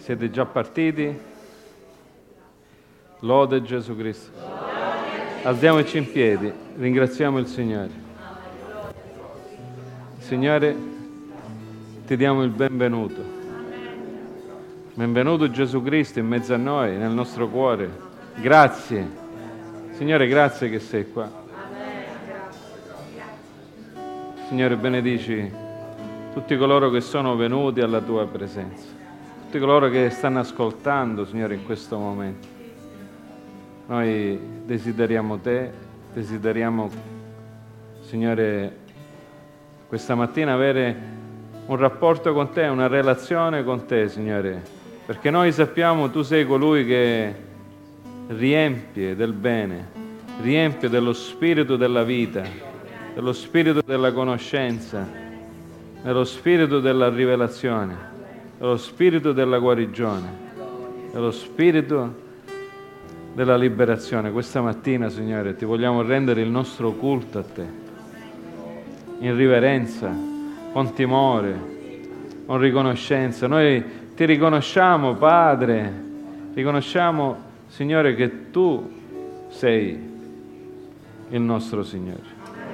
Siete già partiti? Lode Gesù Cristo. Alziamoci in piedi, ringraziamo il Signore. Signore, ti diamo il benvenuto. Benvenuto Gesù Cristo in mezzo a noi, nel nostro cuore. Grazie. Signore, grazie che sei qua. Signore, benedici tutti coloro che sono venuti alla tua presenza. Tutti coloro che stanno ascoltando, Signore, in questo momento. Noi desideriamo Te, desideriamo, Signore, questa mattina avere un rapporto con Te, una relazione con Te, Signore, perché noi sappiamo Tu sei colui che riempie del bene, riempie dello spirito della vita, dello spirito della conoscenza, dello spirito della rivelazione, dello spirito della guarigione, dello spirito della liberazione. Questa mattina, Signore, ti vogliamo rendere il nostro culto a Te, in riverenza, con timore, con riconoscenza. Noi ti riconosciamo, Padre, riconosciamo, Signore, che Tu sei il nostro Signore.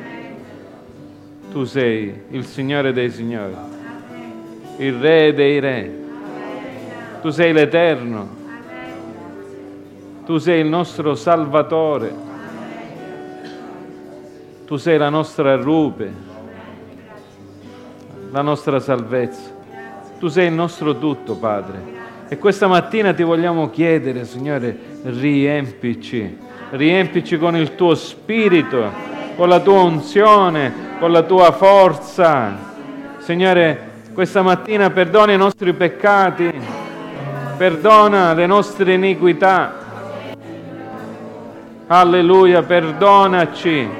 Tu sei il Signore dei Signori, il Re dei Re. Tu sei l'Eterno. Tu sei il nostro Salvatore. Tu sei la nostra rupe, la nostra salvezza. Tu sei il nostro tutto, Padre. E questa mattina ti vogliamo chiedere, Signore, riempici con il tuo spirito, con la tua unzione, con la tua forza. Signore, questa mattina perdona i nostri peccati, perdona le nostre iniquità. Alleluia, perdonaci.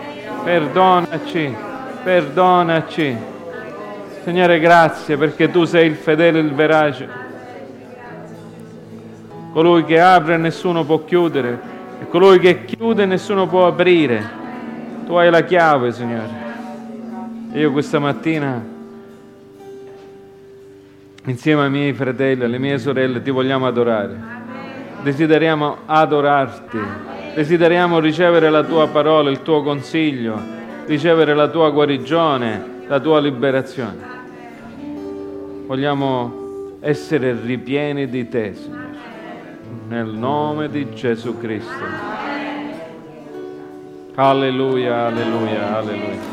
Signore, grazie perché Tu sei il fedele e il verace, colui che apre e nessuno può chiudere, e colui che chiude e nessuno può aprire. Tu hai la chiave, Signore. E io questa mattina, insieme ai miei fratelli e alle mie sorelle, Ti vogliamo adorare. Desideriamo adorarti. Desideriamo ricevere la Tua parola, il Tuo consiglio, ricevere la Tua guarigione, la Tua liberazione. Vogliamo essere ripieni di Te, Signore, nel nome di Gesù Cristo. Alleluia, alleluia, alleluia.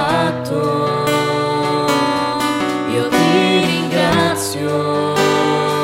Io ti ringrazio.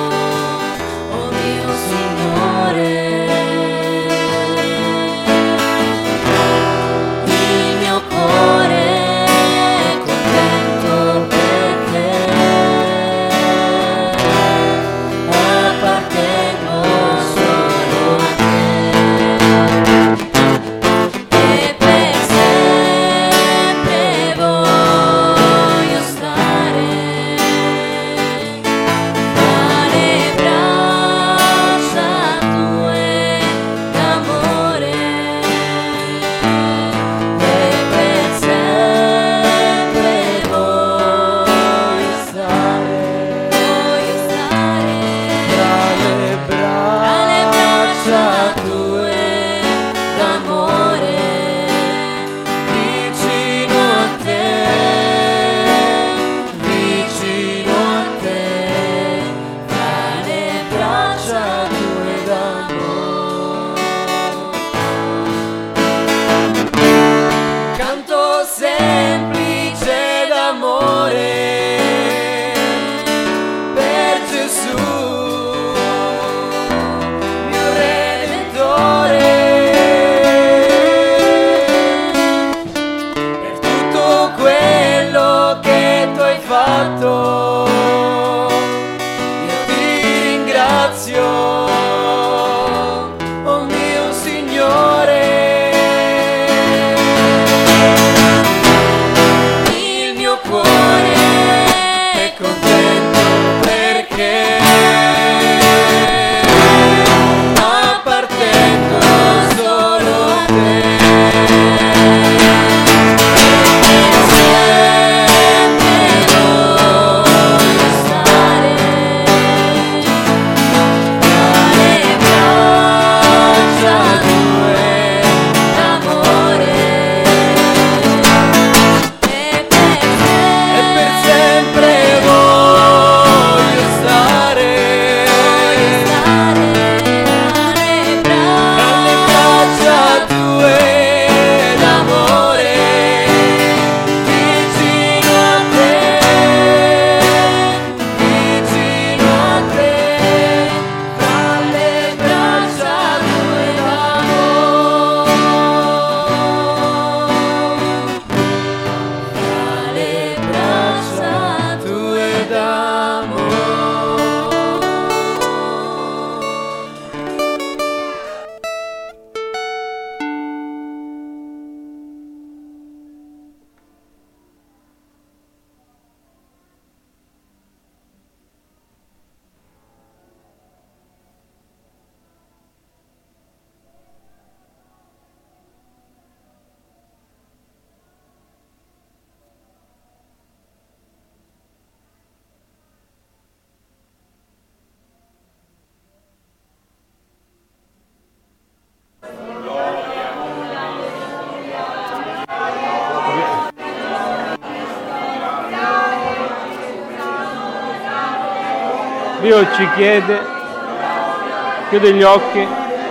Dio ci chiede, chiudi gli occhi,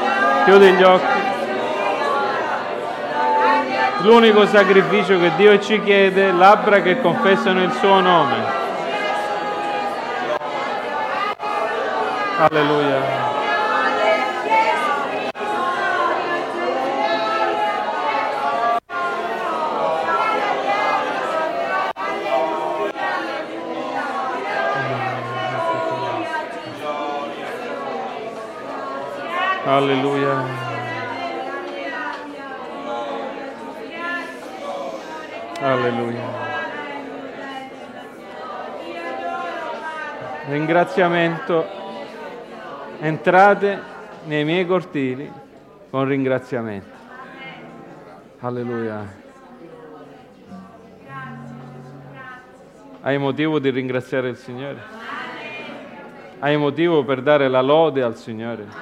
l'unico sacrificio che Dio ci chiede, labbra che confessano il suo nome. Alleluia. Alleluia. Alleluia. Ringraziamento. Entrate nei miei cortili con ringraziamento. Alleluia. Hai motivo di ringraziare il Signore? Hai motivo per dare la lode al Signore?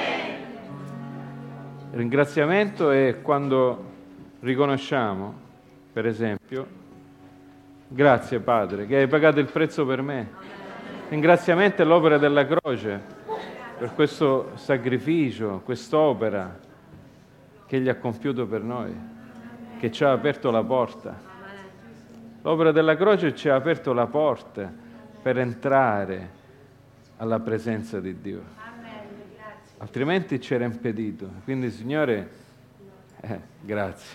Il ringraziamento è quando riconosciamo, per esempio, grazie Padre che hai pagato il prezzo per me. Ringraziamento è l'opera della croce per questo sacrificio, quest'opera che Egli ha compiuto per noi, che ci ha aperto la porta. L'opera della croce ci ha aperto la porta per entrare alla presenza di Dio. Altrimenti ci era impedito. Quindi, Signore, grazie.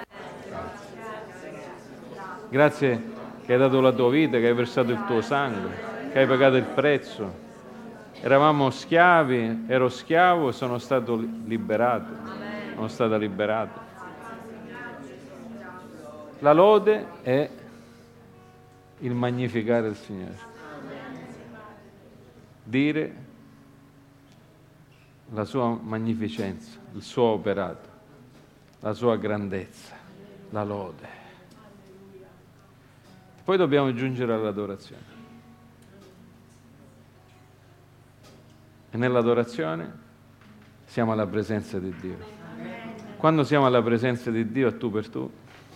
Grazie che hai dato la tua vita, che hai versato il tuo sangue, che hai pagato il prezzo. Eravamo schiavi, ero schiavo, sono stato liberato, sono stata liberata. La lode è il magnificare il Signore. Dire la sua magnificenza, il suo operato, la sua grandezza, la lode. Poi dobbiamo giungere all'adorazione. E nell'adorazione siamo alla presenza di Dio. Quando siamo alla presenza di Dio a tu per tu,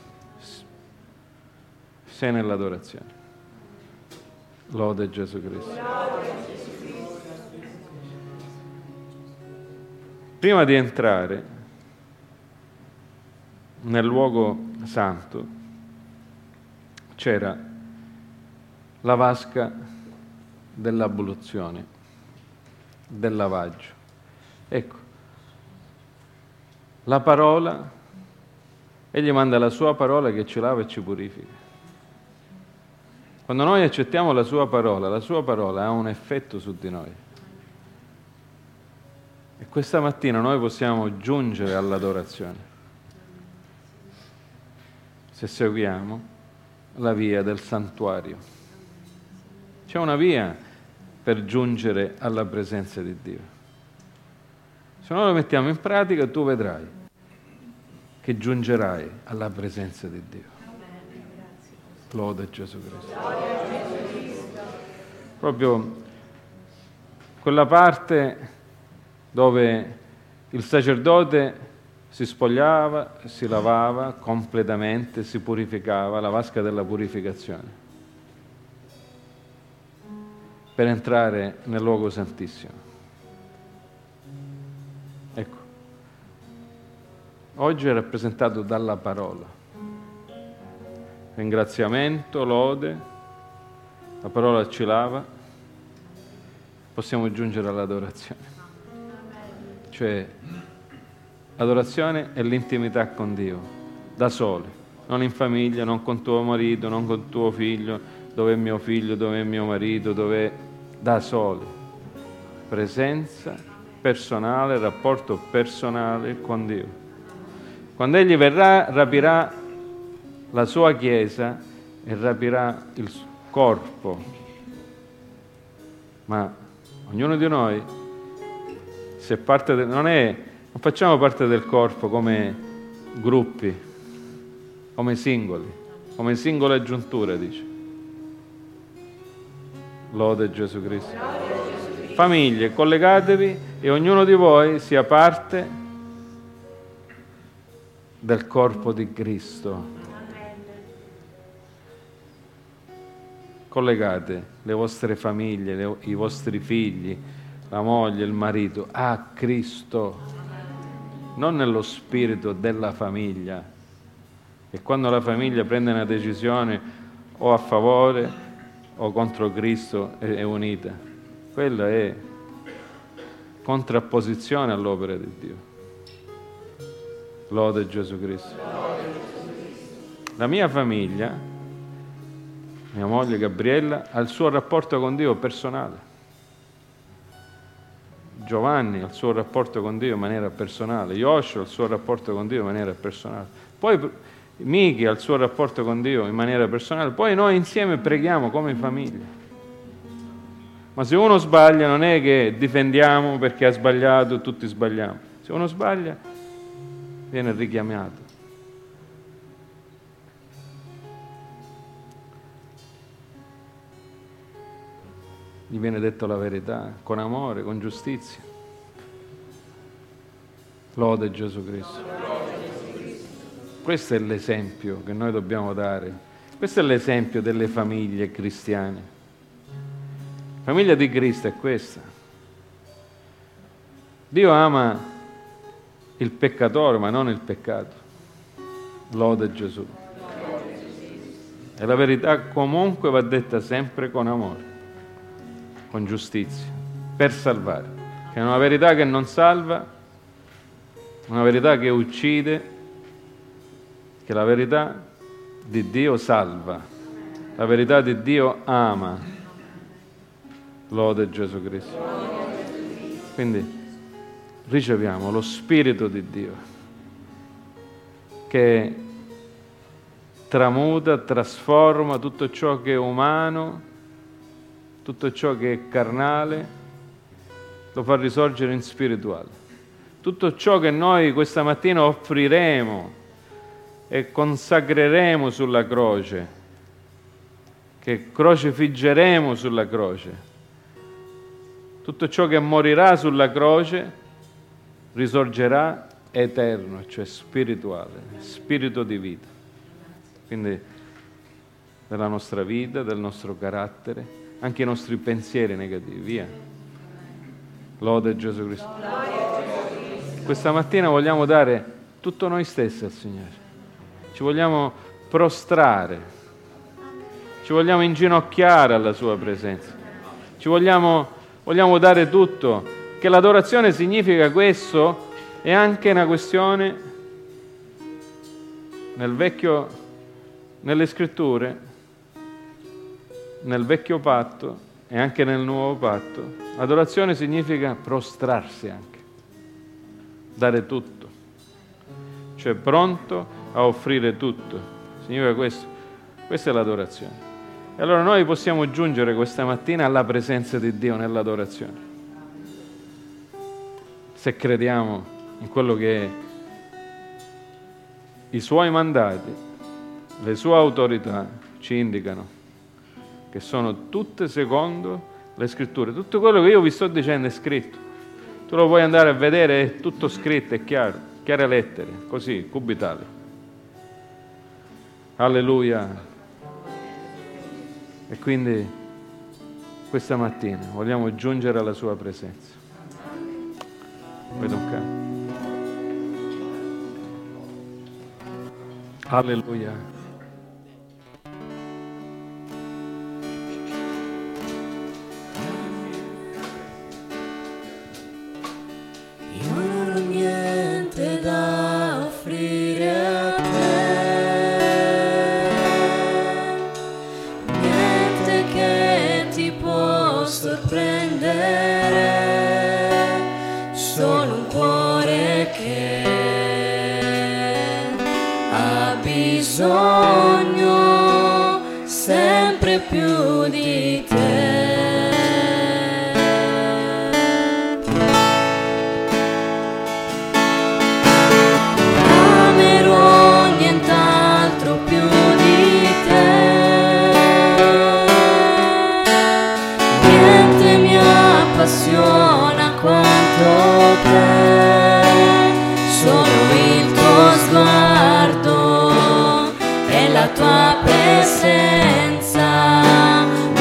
sei nell'adorazione. Lode Gesù Cristo. Prima di entrare nel luogo santo c'era la vasca dell'abluzione, del lavaggio. Ecco, la parola, Egli manda la sua parola che ci lava e ci purifica. Quando noi accettiamo la sua parola ha un effetto su di noi. E questa mattina noi possiamo giungere all'adorazione se seguiamo la via del santuario. C'è una via per giungere alla presenza di Dio. Se noi lo mettiamo in pratica, tu vedrai che giungerai alla presenza di Dio. Lode Gesù Cristo. Proprio quella parte dove il sacerdote si spogliava, si lavava completamente, si purificava, la vasca della purificazione, per entrare nel luogo santissimo. Ecco, oggi è rappresentato dalla parola. Ringraziamento, lode, la parola ci lava, possiamo giungere all'adorazione. Cioè, l'adorazione è l'intimità con Dio, da soli, non in famiglia, non con tuo marito, non con tuo figlio, dove è mio figlio, dove è mio marito, dove è... da soli. Presenza personale, rapporto personale con Dio. Quando Egli verrà, rapirà la sua Chiesa e rapirà il corpo. Ma ognuno di noi, se parte non facciamo parte del corpo come gruppi, come singoli, come singole aggiunture, dice. Lode Gesù Cristo. Famiglie, collegatevi e ognuno di voi sia parte del corpo di Cristo. collegate le vostre famiglie, i vostri figli, la moglie, il marito, a Cristo, non nello spirito della famiglia. E quando la famiglia prende una decisione o a favore o contro Cristo è unita. Quella è contrapposizione all'opera di Dio. Lode Gesù Cristo. La mia famiglia, mia moglie Gabriella, ha il suo rapporto con Dio personale. Giovanni ha il suo rapporto con Dio in maniera personale, Joshua ha il suo rapporto con Dio in maniera personale, poi Miki ha il suo rapporto con Dio in maniera personale, poi noi insieme preghiamo come famiglia. Ma se uno sbaglia non è che difendiamo perché ha sbagliato, tutti sbagliamo. Se uno sbaglia viene richiamato. Gli viene detto la verità, con amore, con giustizia. Lode Gesù Cristo. Questo è l'esempio che noi dobbiamo dare. Questo è l'esempio delle famiglie cristiane. La famiglia di Cristo è questa. Dio ama il peccatore, ma non il peccato. Lode Gesù. E la verità comunque va detta sempre con amore, con giustizia, per salvare. Che è una verità che non salva, una verità che uccide, che la verità di Dio salva, la verità di Dio ama. Lode Gesù Cristo. Quindi riceviamo lo Spirito di Dio che tramuta, trasforma tutto ciò che è umano, tutto ciò che è carnale, lo fa risorgere in spirituale. Tutto ciò che noi questa mattina offriremo e consacreremo sulla croce, che crocifiggeremo sulla croce, tutto ciò che morirà sulla croce risorgerà eterno, cioè spirituale, spirito di vita. Quindi della nostra vita, del nostro carattere, anche i nostri pensieri negativi, via. Lode Gesù Cristo. Questa mattina vogliamo dare tutto noi stessi al Signore. Ci vogliamo prostrare, ci vogliamo inginocchiare alla Sua presenza, ci vogliamo dare tutto, che l'adorazione significa questo, è anche una questione nelle scritture, nel vecchio patto e anche nel nuovo patto. Adorazione significa prostrarsi anche, dare tutto, cioè pronto a offrire tutto. Significa questo. Questa è l'adorazione. E allora noi possiamo giungere questa mattina alla presenza di Dio nell'adorazione. Se crediamo in quello che i Suoi mandati, le Sue autorità ci indicano, che sono tutte secondo le Scritture. Tutto quello che io vi sto dicendo è scritto. Tu lo puoi andare a vedere, è tutto scritto, è chiaro, chiare lettere, così, cubitali. Alleluia. E quindi questa mattina vogliamo giungere alla Sua presenza. Vedo un canto. Alleluia. Solo un cuore che ha bisogno sempre più di te. Amerò nient'altro più di te, niente mi appassiona quanto solo il tuo sguardo e la tua presenza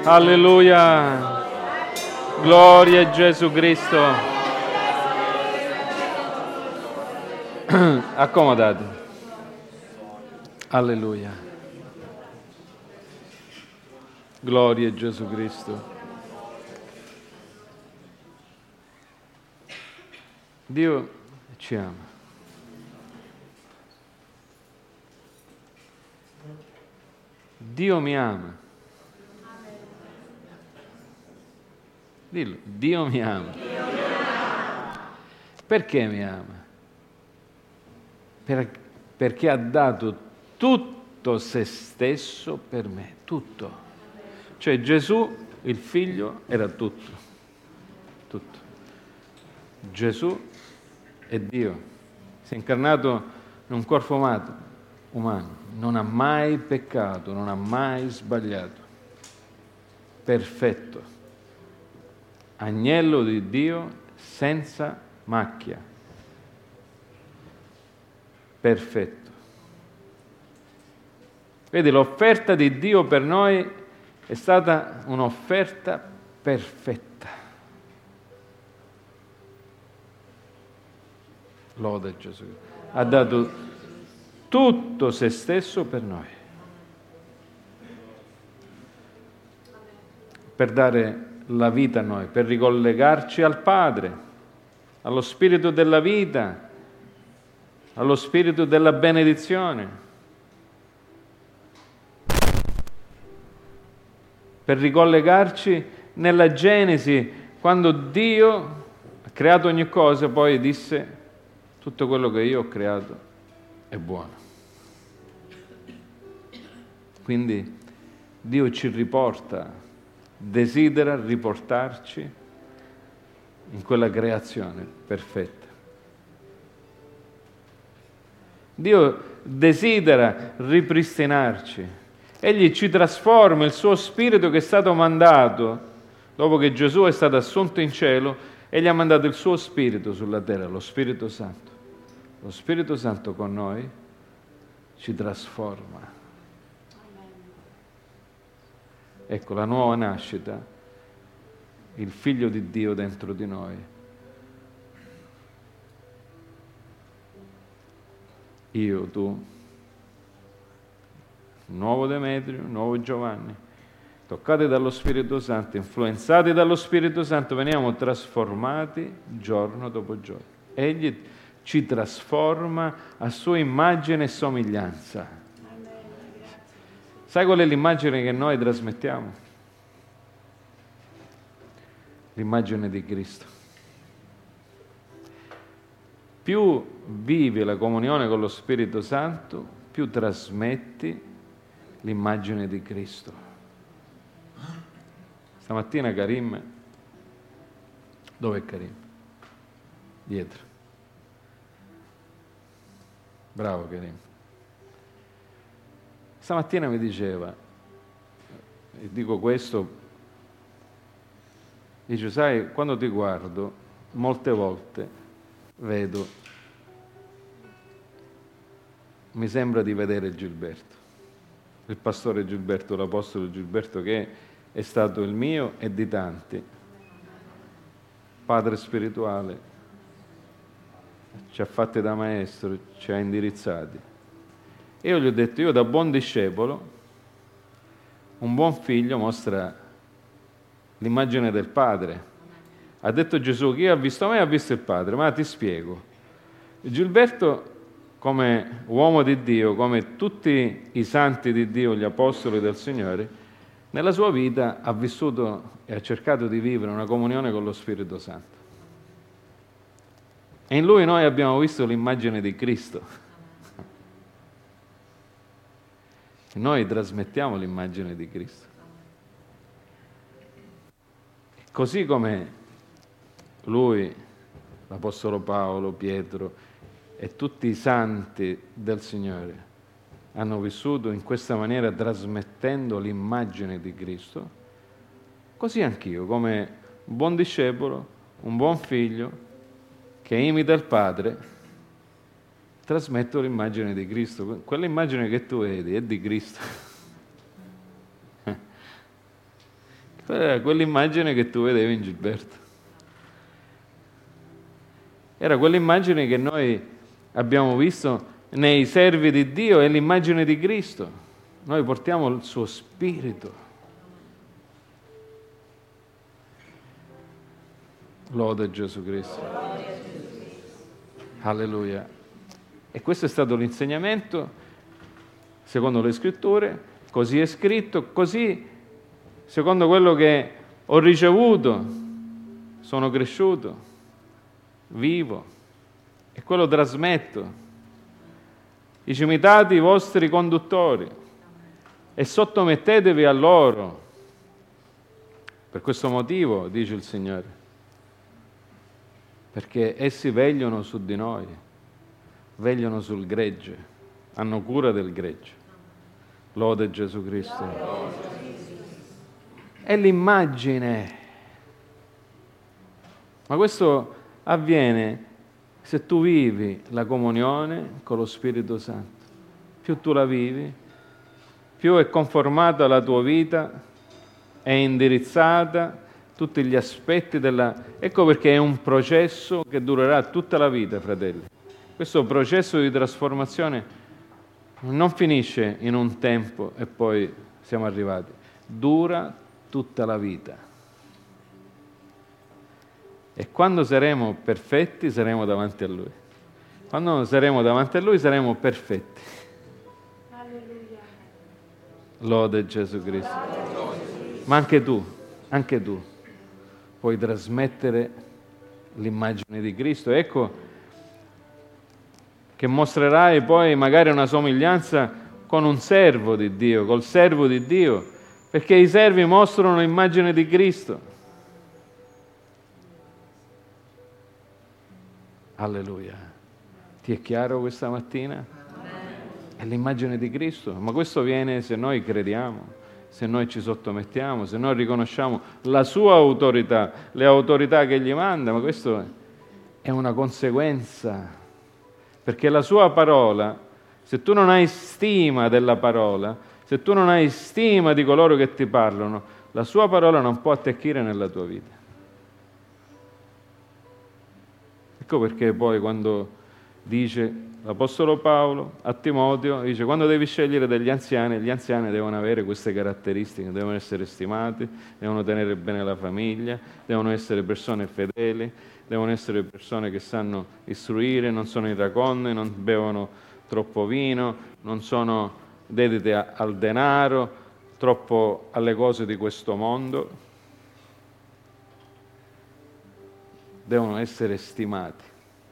Alleluia. Gloria a Gesù Cristo. Accomodati. Alleluia. Gloria a Gesù Cristo. Dio ci ama. Dio mi ama. Dillo, Dio mi ama. Perché mi ama? Perché ha dato tutto se stesso per me, tutto. Cioè Gesù, il figlio, era tutto. Tutto. Gesù è Dio. Si è incarnato in un corpo umano. Non ha mai peccato, non ha mai sbagliato. Perfetto. Agnello di Dio senza macchia. Perfetto. Vedi, l'offerta di Dio per noi è stata un'offerta perfetta. Lode Gesù. Ha dato tutto se stesso per noi. Per dare la vita a noi, per ricollegarci al Padre, allo Spirito della vita, allo Spirito della benedizione, per ricollegarci nella Genesi, quando Dio ha creato ogni cosa, poi disse: tutto quello che io ho creato è buono. Quindi Dio ci riporta, desidera riportarci in quella creazione perfetta. Dio desidera ripristinarci. Egli ci trasforma, il suo Spirito che è stato mandato, dopo che Gesù è stato assunto in cielo, Egli ha mandato il suo Spirito sulla terra, lo Spirito Santo. Lo Spirito Santo con noi ci trasforma. Ecco la nuova nascita, il Figlio di Dio dentro di noi. Io, tu, nuovo Demetrio, nuovo Giovanni, toccati dallo Spirito Santo, influenzati dallo Spirito Santo, veniamo trasformati giorno dopo giorno. Egli ci trasforma a sua immagine e somiglianza. Sai qual è l'immagine che noi trasmettiamo? L'immagine di Cristo. Più vivi la comunione con lo Spirito Santo, più trasmetti l'immagine di Cristo. Stamattina Karim, dov'è Karim? Dietro. Bravo Karim. Stamattina mi diceva, e dico questo, dice, sai, quando ti guardo, molte volte vedo, mi sembra di vedere Gilberto, il pastore Gilberto, l'apostolo Gilberto, che è stato il mio e di tanti, padre spirituale, ci ha fatti da maestro, ci ha indirizzati. E io gli ho detto, io da buon discepolo, un buon figlio mostra l'immagine del Padre. Ha detto Gesù, chi ha visto me ha visto il Padre, ma ti spiego. Gilberto, come uomo di Dio, come tutti i santi di Dio, gli apostoli del Signore, nella sua vita ha vissuto e ha cercato di vivere una comunione con lo Spirito Santo. E in lui noi abbiamo visto l'immagine di Cristo. Noi trasmettiamo l'immagine di Cristo. Così come lui, l'Apostolo Paolo, Pietro e tutti i santi del Signore hanno vissuto in questa maniera trasmettendo l'immagine di Cristo, così anch'io, come un buon discepolo, un buon figlio che imita il Padre, trasmetto l'immagine di Cristo. Quell'immagine che tu vedi è di Cristo. Era quell'immagine che tu vedevi in Gilberto. Era quell'immagine che noi abbiamo visto nei servi di Dio, è l'immagine di Cristo. Noi portiamo il suo spirito. Lode Gesù Cristo. Alleluia. E questo è stato l'insegnamento, secondo le Scritture, così è scritto, così, secondo quello che ho ricevuto, sono cresciuto, vivo, e quello trasmetto. Dice: imitate i vostri conduttori e sottomettetevi a loro. Per questo motivo, dice il Signore, perché essi vegliano su di noi, vegliano sul gregge, hanno cura del gregge. Lode Gesù Cristo. È l'immagine. Ma questo avviene se tu vivi la comunione con lo Spirito Santo. Più tu la vivi, più è conformata la tua vita, è indirizzata tutti gli aspetti della... Ecco perché è un processo che durerà tutta la vita, fratelli. Questo processo di trasformazione non finisce in un tempo e poi siamo arrivati. Dura tutta la vita. E quando saremo perfetti, saremo davanti a Lui. Quando saremo davanti a Lui, saremo perfetti. Alleluia. Lode Gesù Cristo. Ma anche tu, puoi trasmettere l'immagine di Cristo. Ecco che mostrerai poi magari una somiglianza con un servo di Dio, col servo di Dio, perché i servi mostrano l'immagine di Cristo. Alleluia. Ti è chiaro questa mattina? È l'immagine di Cristo, ma questo viene se noi crediamo, se noi ci sottomettiamo, se noi riconosciamo la sua autorità, le autorità che gli manda, ma questo è una conseguenza, perché la sua parola, se tu non hai stima della parola, se tu non hai stima di coloro che ti parlano, la sua parola non può attecchire nella tua vita. Ecco perché poi quando dice l'Apostolo Paolo a Timoteo, dice: quando devi scegliere degli anziani, gli anziani devono avere queste caratteristiche, devono essere stimati, devono tenere bene la famiglia, devono essere persone fedeli, devono essere persone che sanno istruire, non sono iraconne, non bevono troppo vino, non sono dediti al denaro, troppo alle cose di questo mondo. Devono essere stimati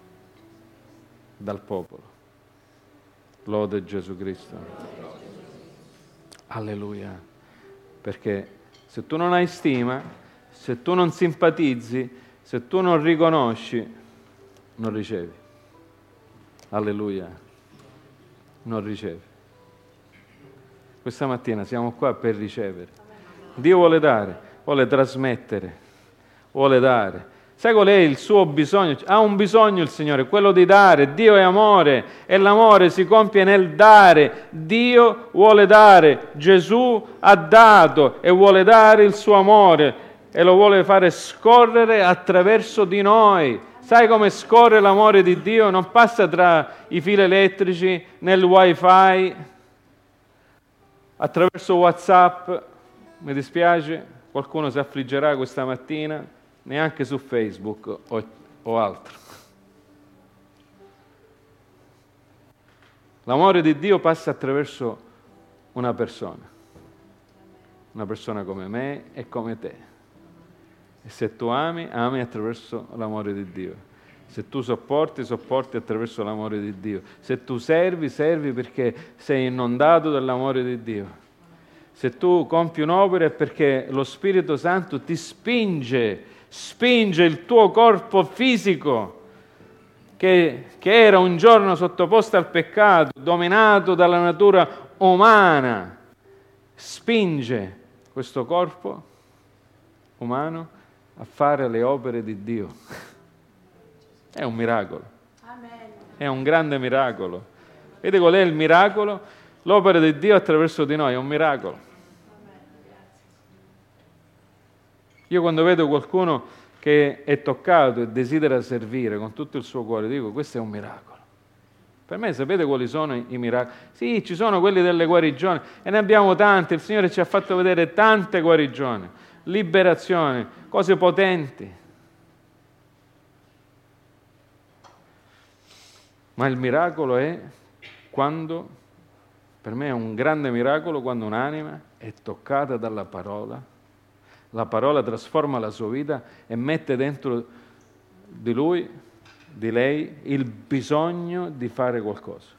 dal popolo. Lode Gesù Cristo. Alleluia. Perché se tu non hai stima, se tu non simpatizzi, se tu non riconosci, non ricevi. Alleluia. Non ricevi. Questa mattina siamo qua per ricevere. Dio vuole dare, vuole trasmettere, vuole dare. Sai qual è il suo bisogno? Ha un bisogno il Signore, quello di dare. Dio è amore e l'amore si compie nel dare. Dio vuole dare. Gesù ha dato e vuole dare il suo amore e lo vuole fare scorrere attraverso di noi. Sai come scorre l'amore di Dio? Non passa tra i fili elettrici, nel wifi, attraverso WhatsApp. Mi dispiace, qualcuno si affliggerà questa mattina. Neanche su Facebook o altro. L'amore di Dio passa attraverso una persona come me e come te. E se tu ami, ami attraverso l'amore di Dio. Se tu sopporti, sopporti attraverso l'amore di Dio. Se tu servi, servi perché sei inondato dall'amore di Dio. Se tu compi un'opera è perché lo Spirito Santo ti spinge il tuo corpo fisico che era un giorno sottoposto al peccato, dominato dalla natura umana, spinge questo corpo umano a fare le opere di Dio. È un miracolo. È un grande miracolo. Vedi qual è il miracolo? L'opera di Dio attraverso di noi è un miracolo. Io quando vedo qualcuno che è toccato e desidera servire con tutto il suo cuore, dico, questo è un miracolo. Per me sapete quali sono i miracoli? Sì, ci sono quelli delle guarigioni e ne abbiamo tante, il Signore ci ha fatto vedere tante guarigioni, liberazioni, cose potenti. Ma il miracolo è quando, per me è un grande miracolo, quando un'anima è toccata dalla parola, la parola trasforma la sua vita e mette dentro di lui, di lei, il bisogno di fare qualcosa.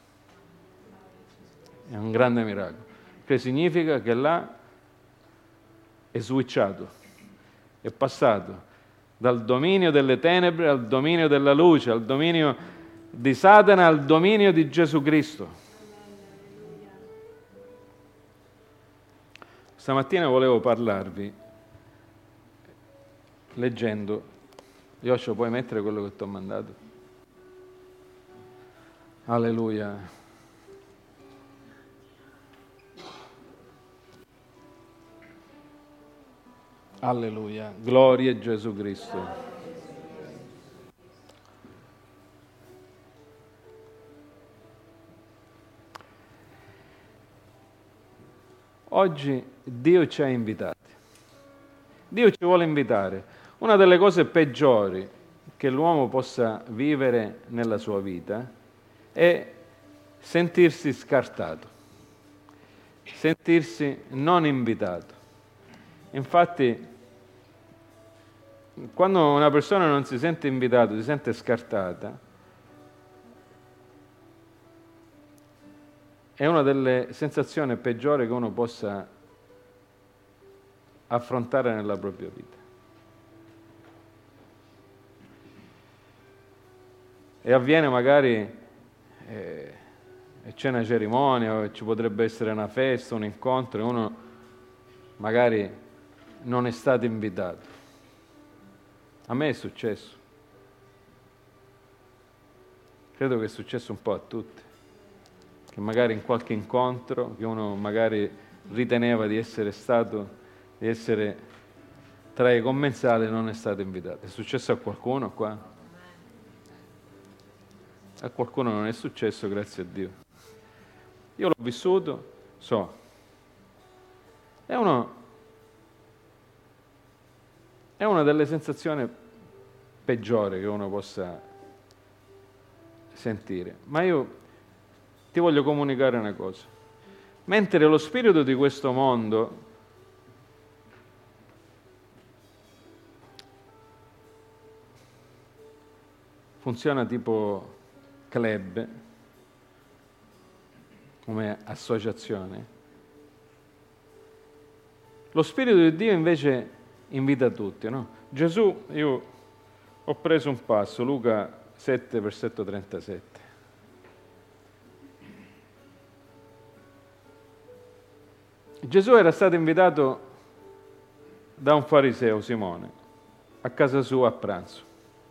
È un grande miracolo, che significa che là è switchato, è passato dal dominio delle tenebre al dominio della luce, al dominio di Satana al dominio di Gesù Cristo. Stamattina volevo parlarvi leggendo. Yoshua, puoi mettere quello che ti ho mandato? Alleluia. Alleluia. Gloria a Gesù Cristo. Oggi Dio ci ha invitati. Dio ci vuole invitare. Una delle cose peggiori che l'uomo possa vivere nella sua vita è sentirsi scartato, sentirsi non invitato. Infatti, quando una persona non si sente invitata, si sente scartata, è una delle sensazioni peggiori che uno possa affrontare nella propria vita. E avviene magari, c'è una cerimonia, o ci potrebbe essere una festa, un incontro, e uno magari non è stato invitato. A me è successo. Credo che è successo un po' a tutti. Che magari in qualche incontro, che uno magari riteneva di essere stato, di essere tra i commensali, non è stato invitato. È successo a qualcuno qua? A qualcuno non è successo, grazie a Dio. Io l'ho vissuto, so. È una delle sensazioni peggiori che uno possa sentire. Ma io ti voglio comunicare una cosa. Mentre lo spirito di questo mondo funziona tipo club, come associazione, lo Spirito di Dio invece invita tutti, no? Gesù, io ho preso un passo, Luca 7, versetto 37. Gesù era stato invitato da un fariseo, Simone, a casa sua a pranzo.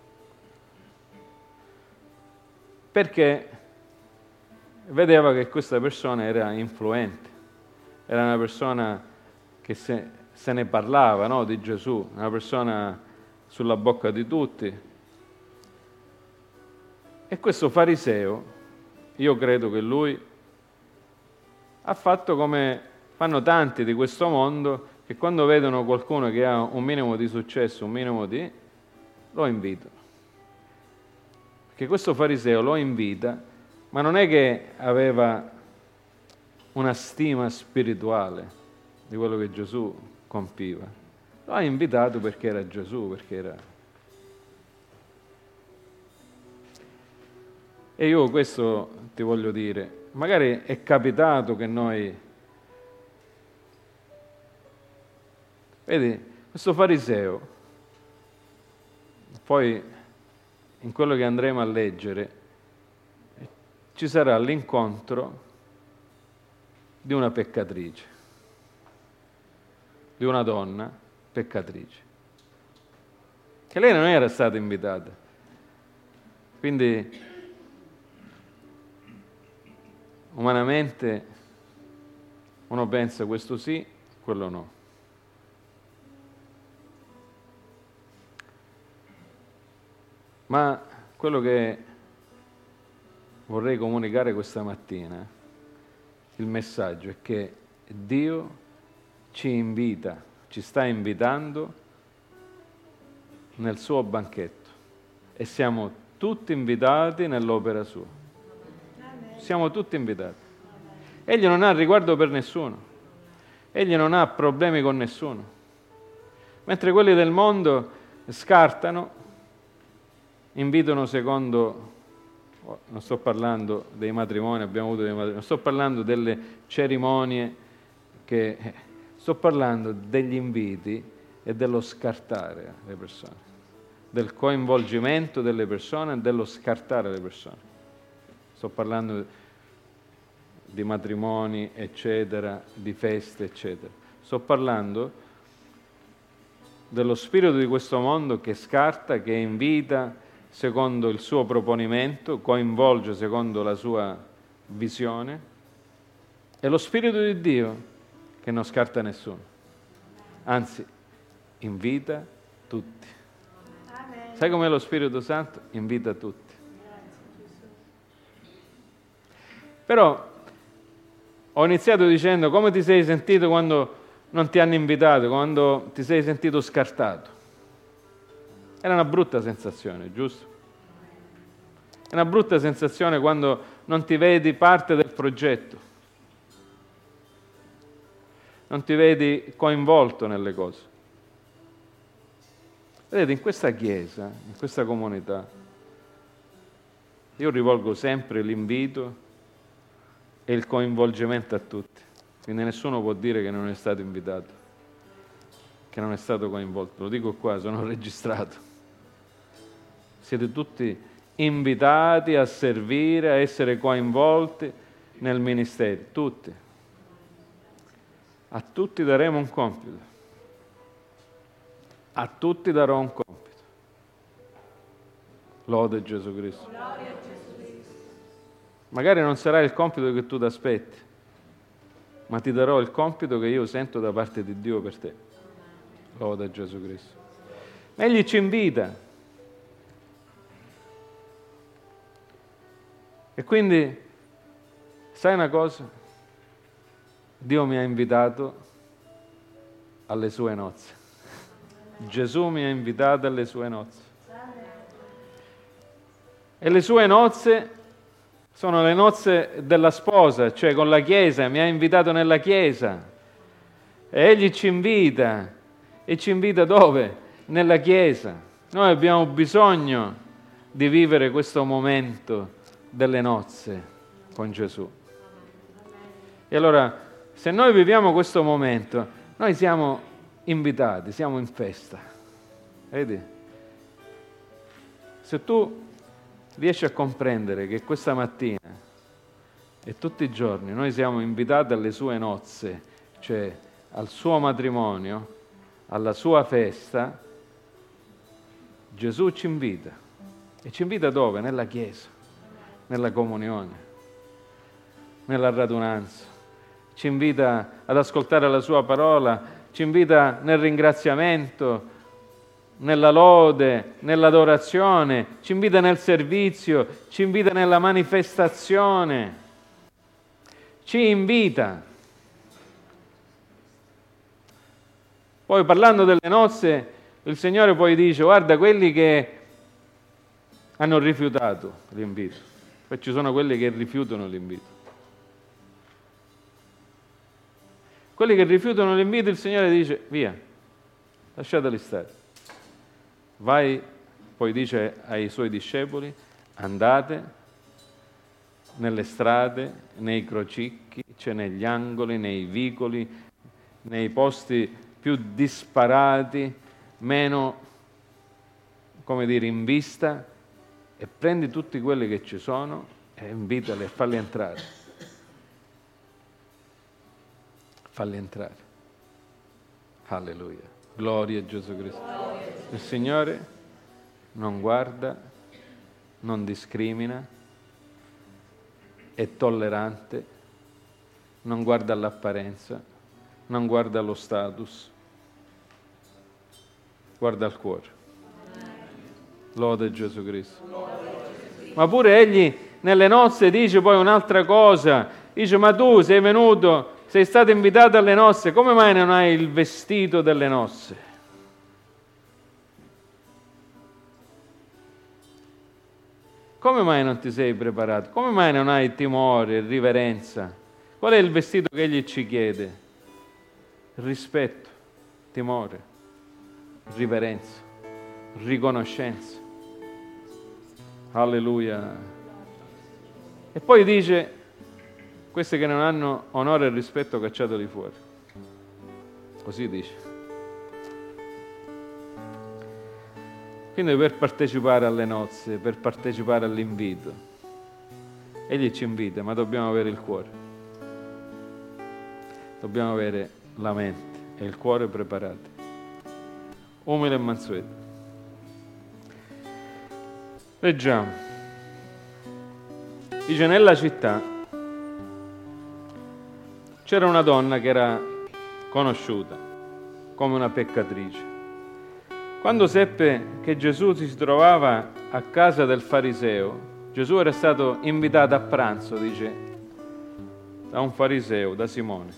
Perché vedeva che questa persona era influente, era una persona che se ne parlava, no, di Gesù, una persona sulla bocca di tutti. E questo fariseo, io credo che lui ha fatto come fanno tanti di questo mondo, che quando vedono qualcuno che ha un minimo di successo, lo invitano. Che questo fariseo lo invita, ma non è che aveva una stima spirituale di quello che Gesù compiva. Lo ha invitato perché era Gesù, perché era... E io questo ti voglio dire, magari è capitato che noi... Vedi, questo fariseo, poi in quello che andremo a leggere, ci sarà l'incontro di una peccatrice, di una donna peccatrice, che lei non era stata invitata. Quindi, umanamente, uno pensa questo sì, quello no. Ma quello che vorrei comunicare questa mattina, il messaggio è che Dio ci invita, ci sta invitando nel suo banchetto e siamo tutti invitati nell'opera sua. Siamo tutti invitati. Egli non ha riguardo per nessuno, egli non ha problemi con nessuno. Mentre quelli del mondo scartano, invitano secondo, non sto parlando dei matrimoni, abbiamo avuto dei matrimoni, non sto parlando delle cerimonie, sto parlando degli inviti e dello scartare le persone, del coinvolgimento delle persone e dello scartare le persone. Sto parlando di matrimoni, eccetera, di feste, eccetera. Sto parlando dello spirito di questo mondo che scarta, che invita secondo il suo proponimento, coinvolge secondo la sua visione, e lo spirito di Dio che non scarta nessuno, anzi invita tutti. Sai com'è lo Spirito Santo? Invita tutti. Però ho iniziato dicendo come ti sei sentito quando non ti hanno invitato, quando ti sei sentito scartato. Era una brutta sensazione, giusto? È una brutta sensazione quando non ti vedi parte del progetto, non ti vedi coinvolto nelle cose. Vedete, in questa chiesa, in questa comunità, io rivolgo sempre l'invito e il coinvolgimento a tutti. Quindi nessuno può dire che non è stato invitato, che non è stato coinvolto. Lo dico qua, sono registrato. Siete tutti invitati a servire, a essere coinvolti nel ministero, tutti. A tutti daremo un compito. A tutti darò un compito. Lode Gesù Cristo. Magari non sarà il compito che tu ti aspetti, ma ti darò il compito che io sento da parte di Dio per te. Lode Gesù Cristo. Egli ci invita. E quindi, sai una cosa? Dio mi ha invitato alle sue nozze. Gesù mi ha invitato alle sue nozze. E le sue nozze sono le nozze della sposa, cioè con la Chiesa, mi ha invitato nella Chiesa. E Egli ci invita. E ci invita dove? Nella Chiesa. Noi abbiamo bisogno di vivere questo momento delle nozze con Gesù. E allora, se noi viviamo questo momento, noi siamo invitati, siamo in festa. Vedi? Se tu riesci a comprendere che questa mattina e tutti i giorni noi siamo invitati alle sue nozze, cioè al suo matrimonio, alla sua festa, Gesù ci invita. E ci invita dove? Nella Chiesa, nella comunione, nella radunanza. Ci invita ad ascoltare la sua parola, ci invita nel ringraziamento, nella lode, nell'adorazione, ci invita nel servizio, ci invita nella manifestazione, ci invita. Poi parlando delle nozze, il Signore poi dice: guarda quelli che hanno rifiutato l'invito, poi ci sono quelli che rifiutano l'invito. Quelli che rifiutano l'invito, il Signore dice: via, lasciateli stare. Vai, poi dice ai suoi discepoli: andate nelle strade, nei crocicchi, cioè negli angoli, nei vicoli, nei posti più disparati, meno, come dire, in vista, e prendi tutti quelli che ci sono e invitali e falli entrare. Falli entrare. Alleluia. Gloria a Gesù Cristo. Il Signore non guarda, non discrimina, è tollerante, non guarda all'apparenza, non guarda allo status, guarda al cuore. Lode Gesù Cristo. Ma pure egli nelle nozze dice poi un'altra cosa. Dice, ma tu sei venuto, sei stato invitato alle nozze, come mai non hai il vestito delle nozze? Come mai non ti sei preparato? Come mai non hai timore, riverenza? Qual è il vestito che egli ci chiede? Rispetto, timore, riverenza, riconoscenza. Alleluia. E poi dice, questi che non hanno onore e rispetto cacciateli fuori. Così dice. Quindi per partecipare alle nozze, per partecipare all'invito, egli ci invita, ma dobbiamo avere il cuore. Dobbiamo avere la mente e il cuore preparati. Umile e mansueto. Leggiamo. Dice, nella città c'era una donna che era conosciuta come una peccatrice. Quando seppe che Gesù si trovava a casa del fariseo, Gesù era stato invitato a pranzo, dice, da un fariseo, da Simone.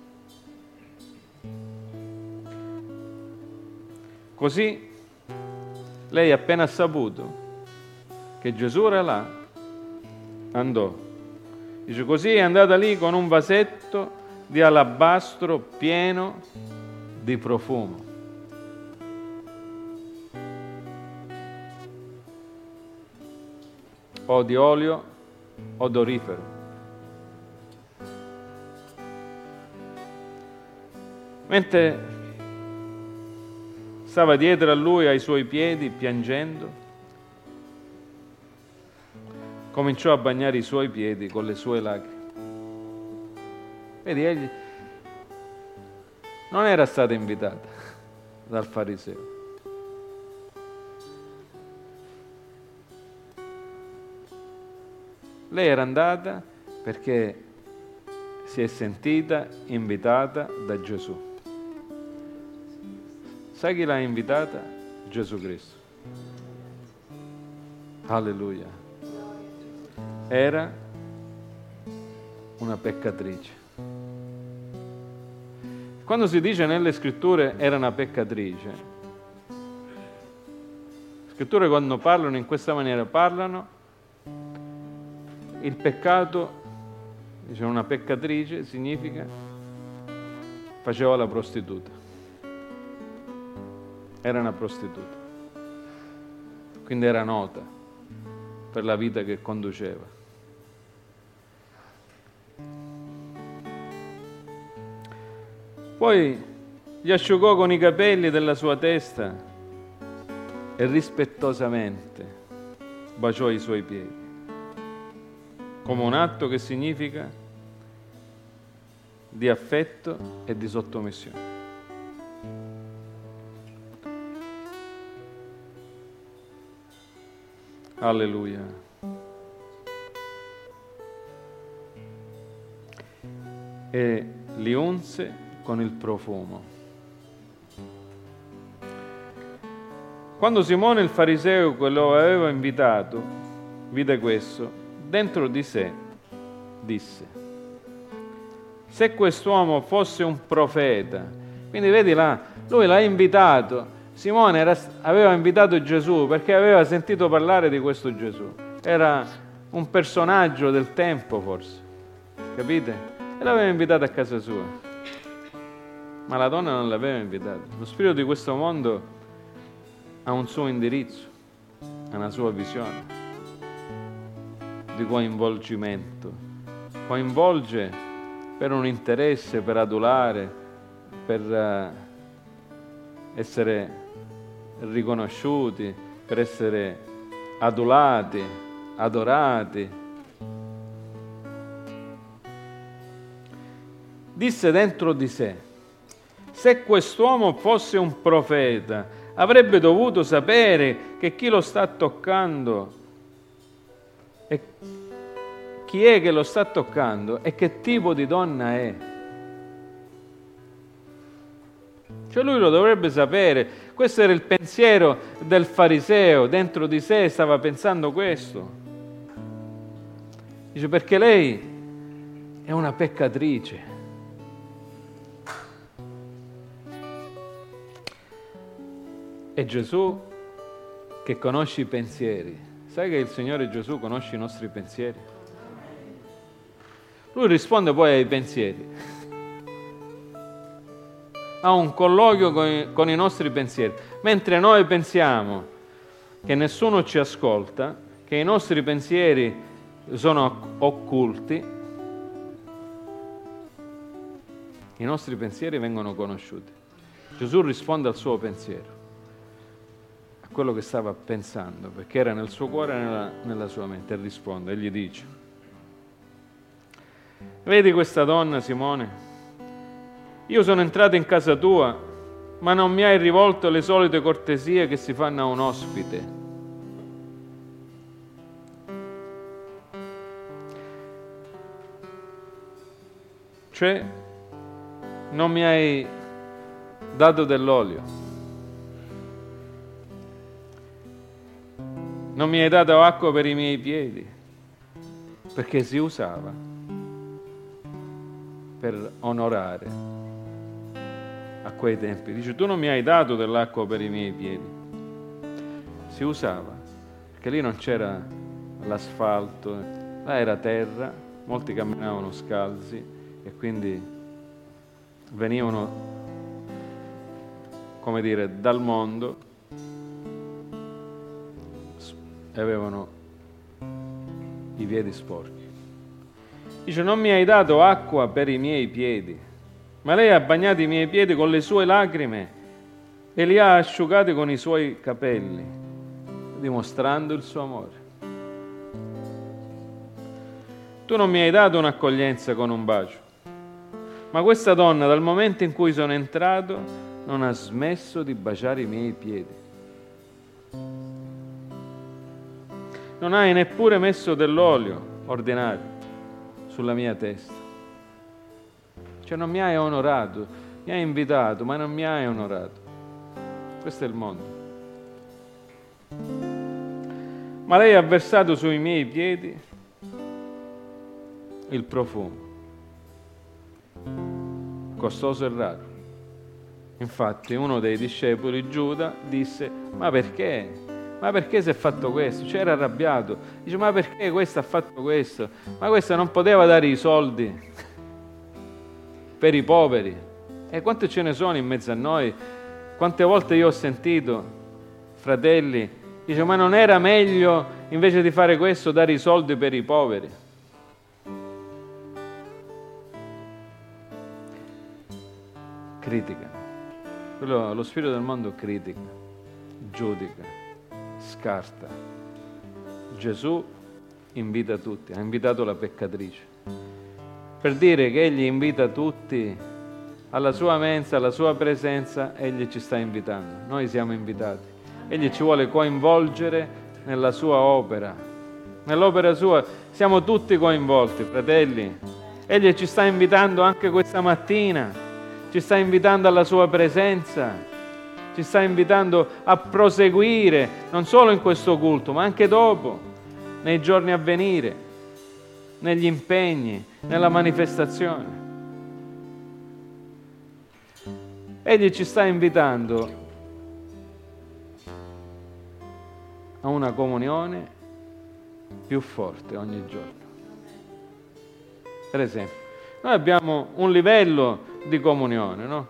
Così lei, appena saputo che Gesù era là, andò. Dice, così è andata lì con un vasetto di alabastro pieno di profumo. O di olio odorifero. Mentre stava dietro a lui, ai suoi piedi, piangendo, cominciò a bagnare i suoi piedi con le sue lacrime. Vedi, egli non era stata invitata dal fariseo. Lei era andata perché si è sentita invitata da Gesù. Sai chi l'ha invitata? Gesù Cristo. Alleluia. Era una peccatrice. Quando si dice nelle scritture era una peccatrice, le scritture quando parlano in questa maniera parlano il peccato, dice una peccatrice significa faceva la prostituta, era una prostituta, quindi era nota per la vita che conduceva. Poi gli asciugò con i capelli della sua testa e rispettosamente baciò i suoi piedi, come un atto che significa di affetto e di sottomissione. Alleluia. E li unse con il profumo. Quando Simone il fariseo, che lo aveva invitato, vide questo, dentro di sé disse: se quest'uomo fosse un profeta, quindi vedi là, lui l'ha invitato, Simone aveva invitato Gesù perché aveva sentito parlare di questo Gesù, era un personaggio del tempo forse, capite? E l'aveva invitato a casa sua. Ma la donna non l'aveva invitato. Lo spirito di questo mondo ha un suo indirizzo, ha una sua visione di coinvolgimento. Coinvolge per un interesse, per adulare, per essere riconosciuti, per essere adulati, adorati. Disse dentro di sé: se quest'uomo fosse un profeta, avrebbe dovuto sapere che chi lo sta toccando e chi è che lo sta toccando e che tipo di donna è. Cioè lui lo dovrebbe sapere. Questo era il pensiero del fariseo, dentro di sé stava pensando questo. Dice, perché lei è una peccatrice. E Gesù, che conosce i pensieri, sai che il Signore Gesù conosce i nostri pensieri? Lui risponde poi ai pensieri. Ha un colloquio con i nostri pensieri. Mentre noi pensiamo che nessuno ci ascolta, che i nostri pensieri sono occulti, i nostri pensieri vengono conosciuti. Gesù risponde al suo pensiero, a quello che stava pensando, perché era nel suo cuore e nella sua mente, e risponde e gli dice: vedi questa donna, Simone? Io sono entrato in casa tua, ma non mi hai rivolto le solite cortesie che si fanno a un ospite. Cioè, non mi hai dato dell'olio, non mi hai dato acqua per i miei piedi, perché si usava per onorare a quei tempi. Dice, tu non mi hai dato dell'acqua per i miei piedi. Si usava, perché lì non c'era l'asfalto, là era terra, molti camminavano scalzi e quindi venivano, come dire, dal mondo e avevano i piedi sporchi. Dice, non mi hai dato acqua per i miei piedi, ma lei ha bagnato i miei piedi con le sue lacrime e li ha asciugati con i suoi capelli, dimostrando il suo amore. Tu non mi hai dato un'accoglienza con un bacio, ma questa donna, dal momento in cui sono entrato, non ha smesso di baciare i miei piedi. Non hai neppure messo dell'olio ordinario sulla mia testa. Cioè non mi hai onorato, mi hai invitato, ma non mi hai onorato. Questo è il mondo. Ma lei ha versato sui miei piedi il profumo, costoso e raro. Infatti uno dei discepoli, Giuda, disse, ma perché? Ma perché si è fatto questo? Cioè era arrabbiato. Dice, ma perché questo ha fatto questo? Ma questo non poteva dare i soldi per i poveri. E quante ce ne sono in mezzo a noi? Quante volte io ho sentito fratelli, dice, ma non era meglio invece di fare questo dare i soldi per i poveri? Critica. Lo spirito del mondo critica, giudica, scarta. Gesù invita tutti, ha invitato la peccatrice, per dire che Egli invita tutti alla sua mensa, alla sua presenza, Egli ci sta invitando. Noi siamo invitati. Egli ci vuole coinvolgere nella sua opera. Nell'opera sua siamo tutti coinvolti, fratelli. Egli ci sta invitando anche questa mattina, ci sta invitando alla sua presenza, ci sta invitando a proseguire, non solo in questo culto, ma anche dopo, nei giorni a venire, negli impegni, nella manifestazione. Egli ci sta invitando a una comunione più forte ogni giorno. Per esempio, noi abbiamo un livello di comunione, no?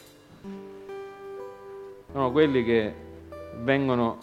Sono quelli che vengono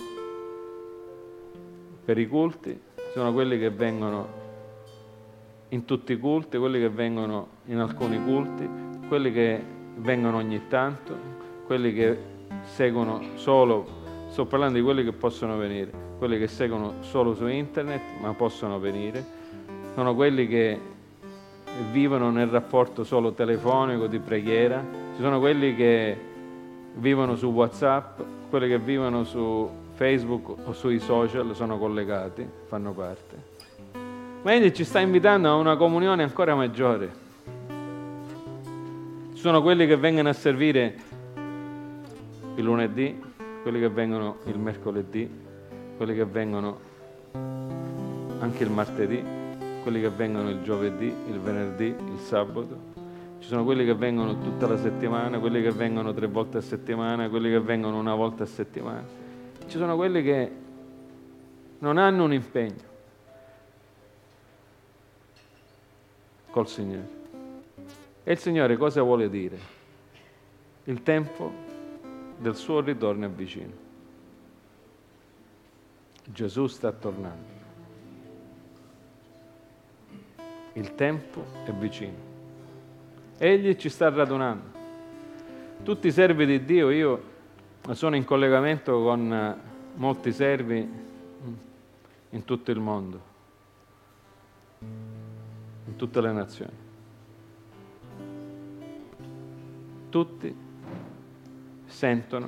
per i culti, sono quelli che vengono in tutti i culti, quelli che vengono in alcuni culti, quelli che vengono ogni tanto, quelli che seguono solo, sto parlando di quelli che possono venire, quelli che seguono solo su internet ma possono venire, sono quelli che vivono nel rapporto solo telefonico di preghiera, ci sono quelli che vivono su WhatsApp, quelli che vivono su Facebook o sui social, sono collegati, fanno parte. Ma Egli ci sta invitando a una comunione ancora maggiore. Ci sono quelli che vengono a servire il lunedì, quelli che vengono il mercoledì, quelli che vengono anche il martedì, quelli che vengono il giovedì, il venerdì, il sabato. Ci sono quelli che vengono tutta la settimana, quelli che vengono 3 volte a settimana, quelli che vengono una volta a settimana. Ci sono quelli che non hanno un impegno col Signore. E il Signore cosa vuole dire? Il tempo del suo ritorno è vicino. Gesù sta tornando. Il tempo è vicino. Egli ci sta radunando. Tutti i servi di Dio, io sono in collegamento con molti servi in tutto il mondo, in tutte le nazioni. Tutti sentono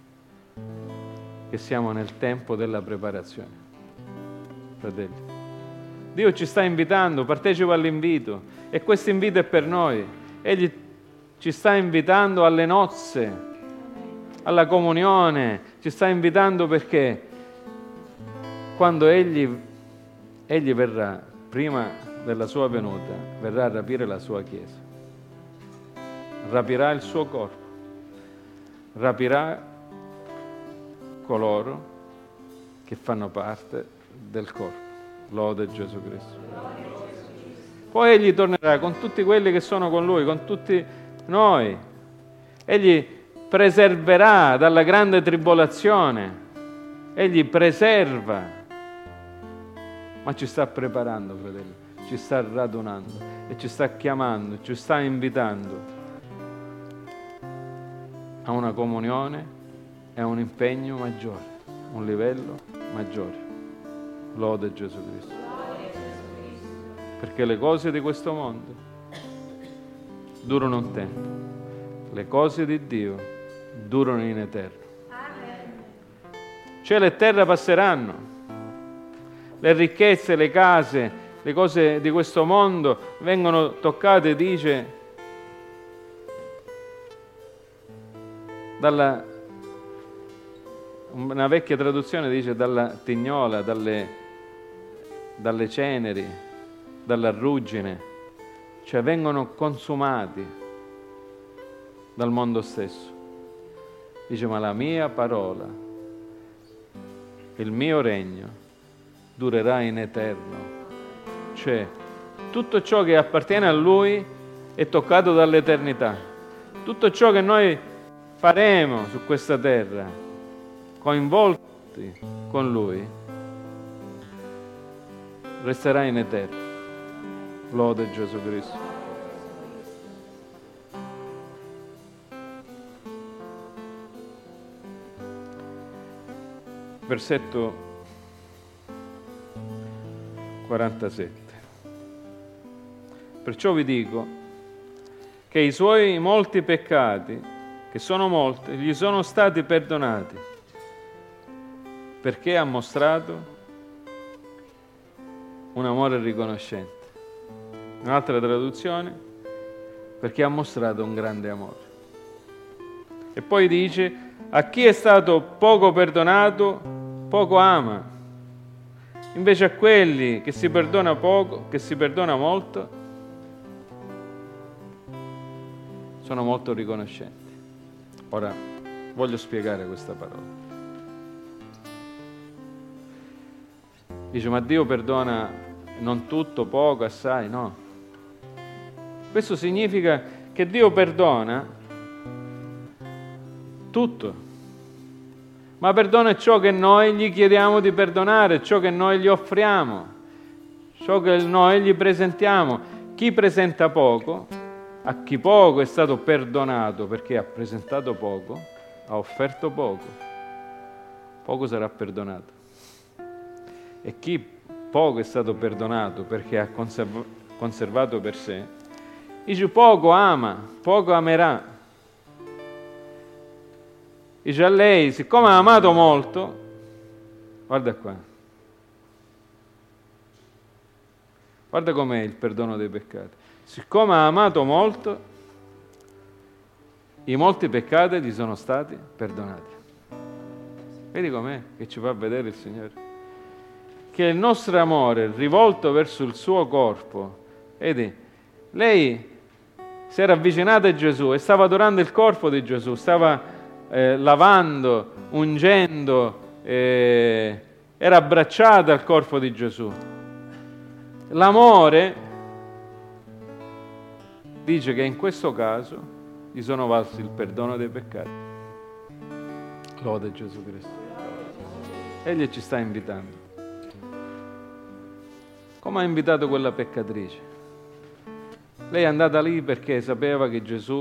che siamo nel tempo della preparazione, fratelli. Dio ci sta invitando, partecipa all'invito, e questo invito è per noi. Egli ci sta invitando alle nozze, alla comunione, ci sta invitando perché quando Egli verrà, prima della sua venuta, verrà a rapire la sua Chiesa, rapirà il suo corpo, rapirà coloro che fanno parte del corpo. Lode Gesù Cristo. Poi Egli tornerà con tutti quelli che sono con Lui, con tutti noi. Egli preserverà dalla grande tribolazione. Egli preserva. Ma ci sta preparando, fratelli. Ci sta radunando e ci sta chiamando, ci sta invitando a una comunione e a un impegno maggiore, un livello maggiore. Lode Gesù Cristo. Perché le cose di questo mondo durano un tempo, le cose di Dio durano in eterno. Cielo e terra passeranno, le ricchezze, le case, le cose di questo mondo vengono toccate, dice, una vecchia traduzione dice dalla tignola, dalle ceneri, dalla ruggine, cioè vengono consumati dal mondo stesso. Dice, ma la mia parola, il mio regno durerà in eterno. Cioè, tutto ciò che appartiene a Lui è toccato dall'eternità. Tutto ciò che noi faremo su questa terra, coinvolti con Lui, resterà in eterno. Lode Gesù Cristo. Versetto 47. Perciò vi dico che i suoi molti peccati, che sono molti, gli sono stati perdonati, perché ha mostrato un amore riconoscente. Un'altra traduzione, perché ha mostrato un grande amore. E poi dice, a chi è stato poco perdonato, poco ama. Invece a quelli che si perdona poco, che si perdona molto, sono molto riconoscenti. Ora, voglio spiegare questa parola. Dice, ma Dio perdona non tutto, poco, assai? No. Questo significa che Dio perdona tutto, ma perdona ciò che noi gli chiediamo di perdonare, ciò che noi gli offriamo, ciò che noi gli presentiamo. Chi presenta poco, a chi poco è stato perdonato perché ha presentato poco, ha offerto poco, poco sarà perdonato. E chi poco è stato perdonato perché ha conservato per sé, dice poco ama, poco amerà. Dice a lei, siccome ha amato molto, guarda qua, guarda com'è il perdono dei peccati. Siccome ha amato molto, i molti peccati gli sono stati perdonati. Vedi com'è che ci fa vedere il Signore? Che il nostro amore rivolto verso il suo corpo, vedi, lei si era avvicinata a Gesù e stava adorando il corpo di Gesù, stava lavando, ungendo, era abbracciata al corpo di Gesù. L'amore dice che in questo caso gli sono valsi il perdono dei peccati. Lode Gesù Cristo. Egli ci sta invitando. Come ha invitato quella peccatrice? Lei è andata lì perché sapeva che Gesù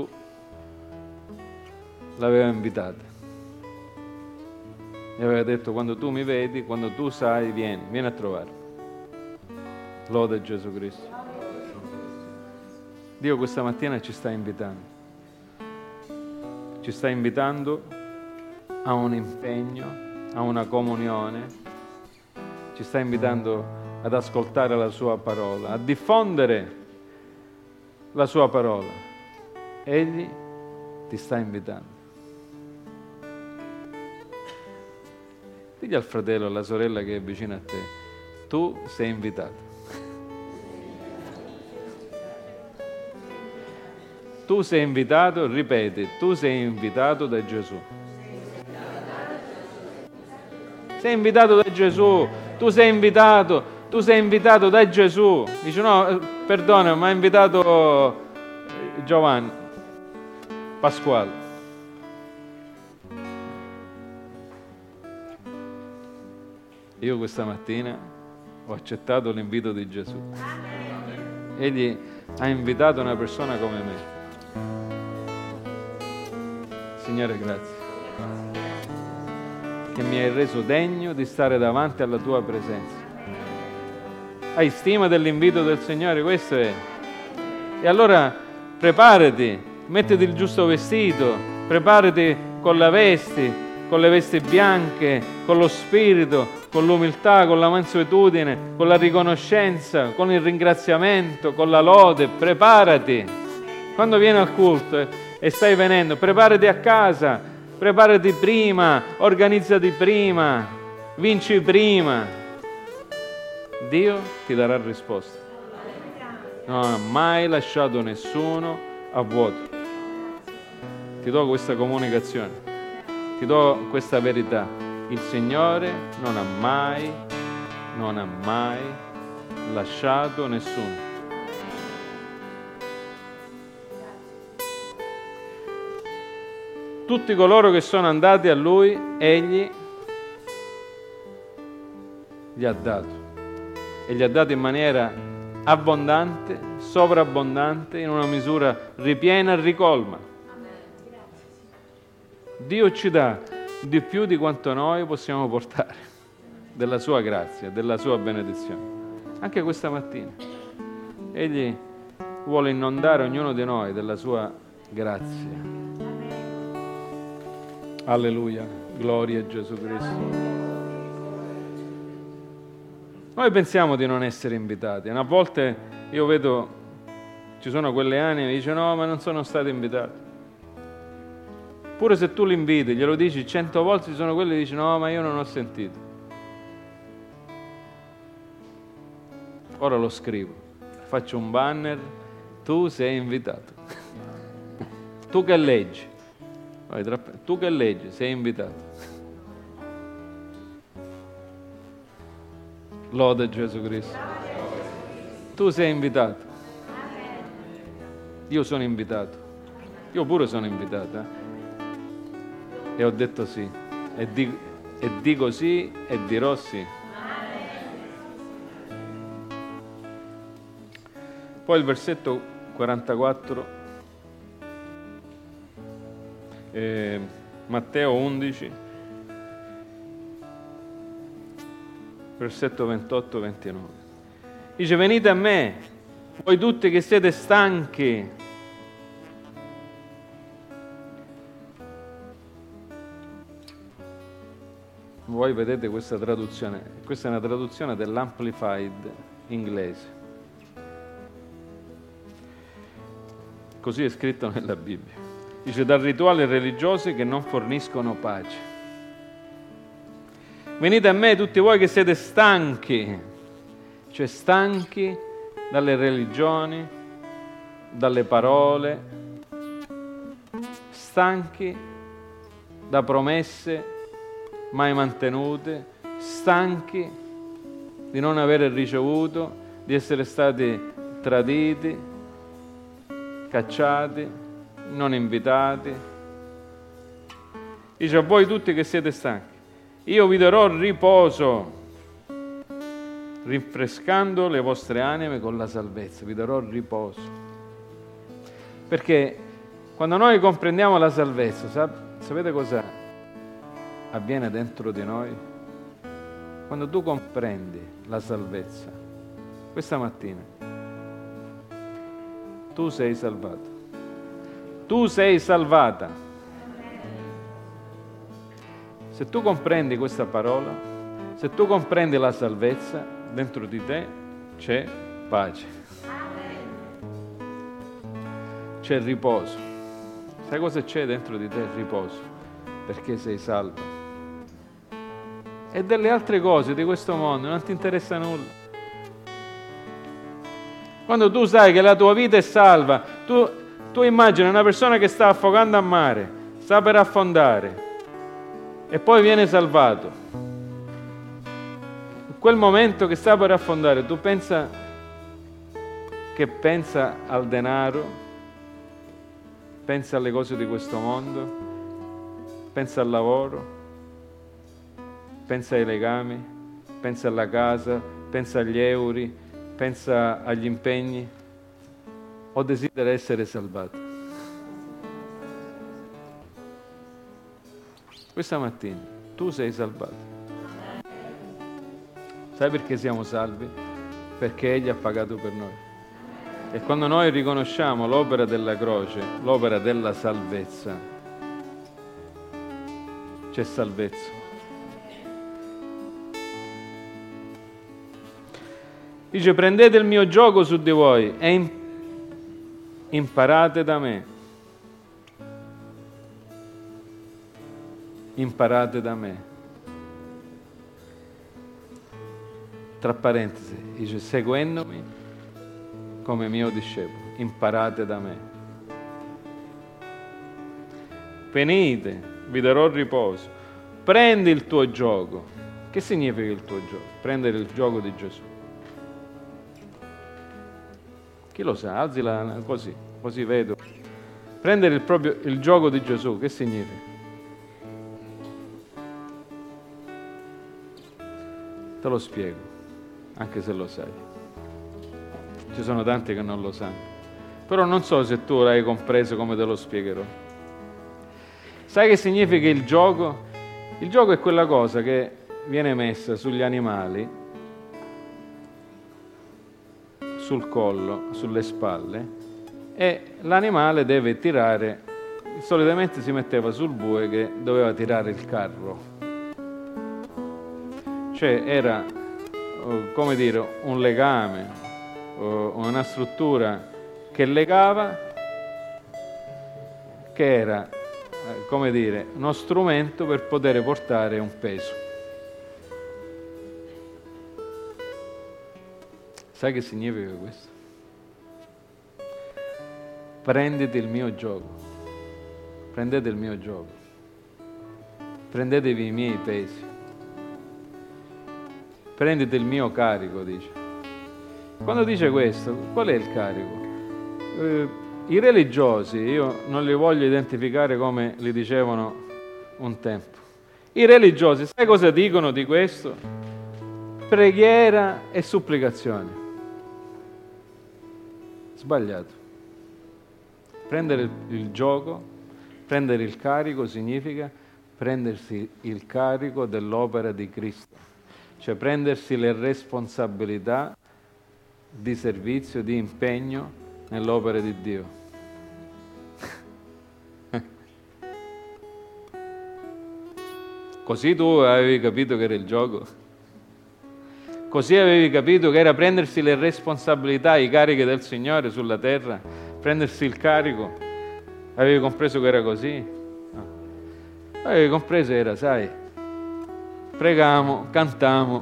l'aveva invitata. E aveva detto: quando tu mi vedi, quando tu sai, vieni a trovarmi. Lode Gesù Cristo. Dio questa mattina ci sta invitando. Ci sta invitando a un impegno, a una comunione. Ci sta invitando ad ascoltare la sua parola, a diffondere la sua parola. Egli ti sta invitando. Digli al fratello, alla sorella che è vicino a te: tu sei invitato. Tu sei invitato, ripeti, tu sei invitato da Gesù. Sei invitato da Gesù, tu sei invitato da Gesù. Dice: no, perdona, mi ha invitato Giovanni, Pasquale. Io questa mattina ho accettato l'invito di Gesù. Egli ha invitato una persona come me. Signore, grazie che mi hai reso degno di stare davanti alla tua presenza. Hai stima dell'invito del Signore? Questo è. E allora preparati, mettiti il giusto vestito, preparati con le vesti bianche, con lo spirito, con l'umiltà, con la mansuetudine, con la riconoscenza, con il ringraziamento, con la lode. Preparati. Quando vieni al culto e stai venendo, preparati a casa, preparati prima, organizzati prima, vinci prima. Dio ti darà risposta. Non ha mai lasciato nessuno a vuoto. Ti do questa comunicazione, ti do questa verità. Il Signore non ha mai lasciato nessuno. Tutti coloro che sono andati a Lui, Egli gli ha dato. E gli ha dato in maniera abbondante, sovrabbondante, in una misura ripiena e ricolma. Dio ci dà di più di quanto noi possiamo portare, della sua grazia, della sua benedizione. Anche questa mattina. Egli vuole inondare ognuno di noi della sua grazia. Alleluia, gloria a Gesù Cristo. Noi pensiamo di non essere invitati. Una volta io vedo, ci sono quelle anime che dicono: no, ma non sono stati invitati. Pure se tu li inviti, glielo dici 100 volte, ci sono quelli che dicono: no, ma io non ho sentito. Ora lo scrivo, faccio un banner: tu sei invitato. Tu che leggi, sei invitato. Lode Gesù Cristo. Tu sei invitato. Io sono invitato. Io pure sono invitata. E ho detto sì. E dico sì e dirò sì. Poi il versetto 44. Matteo 11, versetto 28-29. Dice: venite a me, voi tutti che siete stanchi. Voi vedete questa traduzione, questa è una traduzione dell'Amplified inglese. Così è scritto nella Bibbia. Dice, da rituali religiosi che non forniscono pace. Venite a me tutti voi che siete stanchi, cioè stanchi dalle religioni, dalle parole, stanchi da promesse mai mantenute, stanchi di non aver ricevuto, di essere stati traditi, cacciati, non invitati. Dice, a voi tutti che siete stanchi, io vi darò riposo, rinfrescando le vostre anime con la salvezza. Vi darò riposo. Perché quando noi comprendiamo la salvezza, sapete cosa avviene dentro di noi? Quando tu comprendi la salvezza, questa mattina, tu sei salvato. Tu sei salvata. Se tu comprendi questa parola, se tu comprendi la salvezza, dentro di te c'è pace. C'è riposo. Sai cosa c'è dentro di te? Riposo. Perché sei salvo. E delle altre cose di questo mondo non ti interessa nulla. Quando tu sai che la tua vita è salva, tu immagini una persona che sta affogando a mare, sta per affondare, e poi viene salvato. In quel momento che sta per affondare, tu pensa al denaro, pensa alle cose di questo mondo, pensa al lavoro, pensa ai legami, pensa alla casa, pensa agli euro, pensa agli impegni, o desidera essere salvato? Questa mattina tu sei salvato. Sai perché siamo salvi? Perché Egli ha pagato per noi. E quando noi riconosciamo l'opera della croce, l'opera della salvezza, c'è salvezza. Dice, prendete il mio giogo su di voi e imparate da me. Imparate da me. Tra parentesi, dice, seguendomi come mio discepolo, imparate da me. Venite, vi darò riposo. Prendi il tuo giogo. Che significa il tuo giogo? Prendere il giogo di Gesù. Chi lo sa? Alzila così vedo. Prendere il giogo di Gesù, che significa? Te lo spiego, anche se lo sai. Ci sono tanti che non lo sanno. Però non so se tu l'hai compreso come te lo spiegherò. Sai che significa il giogo? Il giogo è quella cosa che viene messa sugli animali, sul collo, sulle spalle, e l'animale deve tirare. Solitamente si metteva sul bue che doveva tirare il carro. Cioè era, come dire, un legame, una struttura che legava, che era, come dire, uno strumento per poter portare un peso. Sai che significa questo? Prendete il mio giogo, prendete il mio giogo, prendetevi i miei pesi. Prendete il mio carico, dice. Quando dice questo, qual è il carico? I religiosi, io non li voglio identificare come li dicevano un tempo. I religiosi, sai cosa dicono di questo? Preghiera e supplicazione. Sbagliato. Prendere il gioco, prendere il carico significa prendersi il carico dell'opera di Cristo. Cioè prendersi le responsabilità di servizio, di impegno nell'opera di Dio. Così tu avevi capito che era il gioco? Così avevi capito che era prendersi le responsabilità, i carichi del Signore sulla terra, prendersi il carico? Avevi compreso che era così? No. Avevi compreso era, sai, pregamo, cantiamo,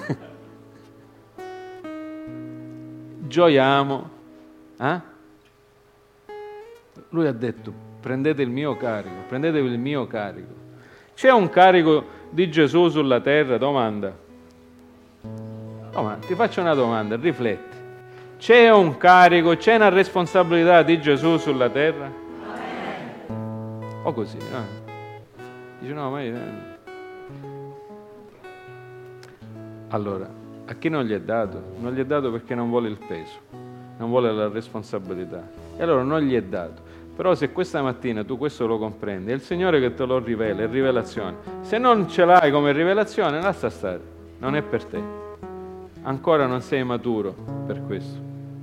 gioiamo. Lui ha detto, prendete il mio carico, prendetevi il mio carico. C'è un carico di Gesù sulla terra? Domanda. Ti faccio una domanda, rifletti. C'è un carico, c'è una responsabilità di Gesù sulla terra? O così, no? Dice no, ma allora, a chi non gli è dato? Non gli è dato perché non vuole il peso, non vuole la responsabilità. E allora non gli è dato. Però se questa mattina tu questo lo comprendi, è il Signore che te lo rivela, è rivelazione. Se non ce l'hai come rivelazione, lascia stare, non è per te. Ancora non sei maturo per questo.